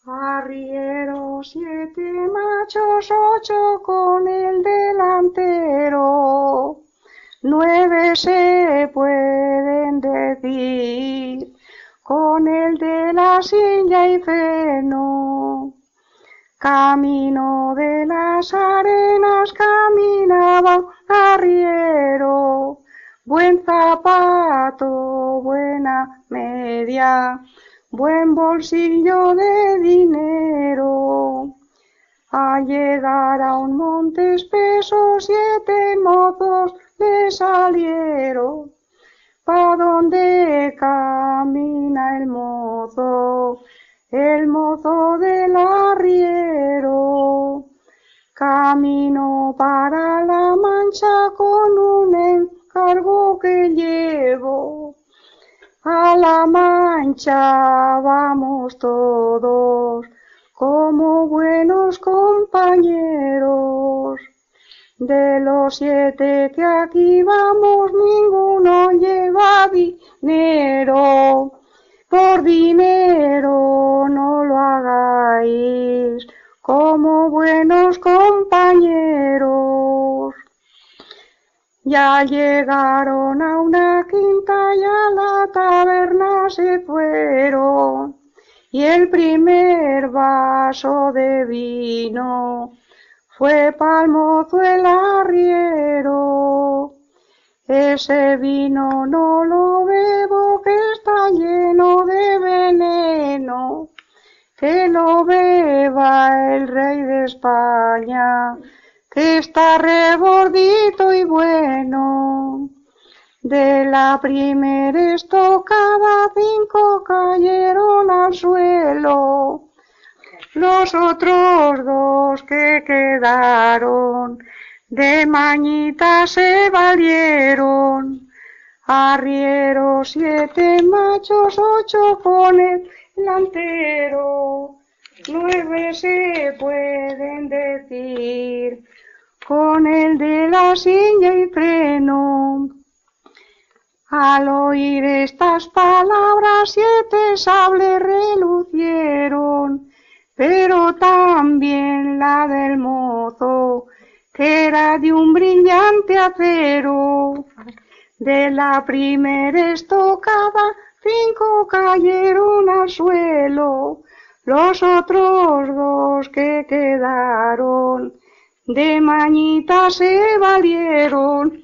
Arrieros 7 machos, 8 con el delantero. 9 se pueden decir con el de la silla y freno. Camino de las arenas caminaba un arriero. Buen zapato, buena media, buen bolsillo de dinero. Al llegar a un monte espeso, 7 mozos le salieron. ¿Pa dónde camina el mozo del arriero? Camino para la Mancha con un encargo que llevo. A la Mancha vamos todos como buenos compañeros. De los 7 que aquí vamos, ninguno lleva dinero. Por dinero no lo hagáis como buenos compañeros. Ya llegaron a una quinta y a la taberna se fueron. Y el primer vaso de vino fue pa'l mozo el arriero. Ese vino no lo bebo, que está lleno de veneno. Que lo beba el rey de España, que está rebordito y bueno. De la primera estocada 5 cayeron al suelo. Los otros 2 que quedaron de mañita se valieron. Arrieros 7 machos, 8 con el delantero. 9 se pueden decir con el de la silla y freno. Al oír estas palabras 7 sables relucieron, pero también la del mozo, que era de un brillante acero. De la primera estocada 5 cayeron al suelo. Los otros 2 que quedaron de mañita se valieron.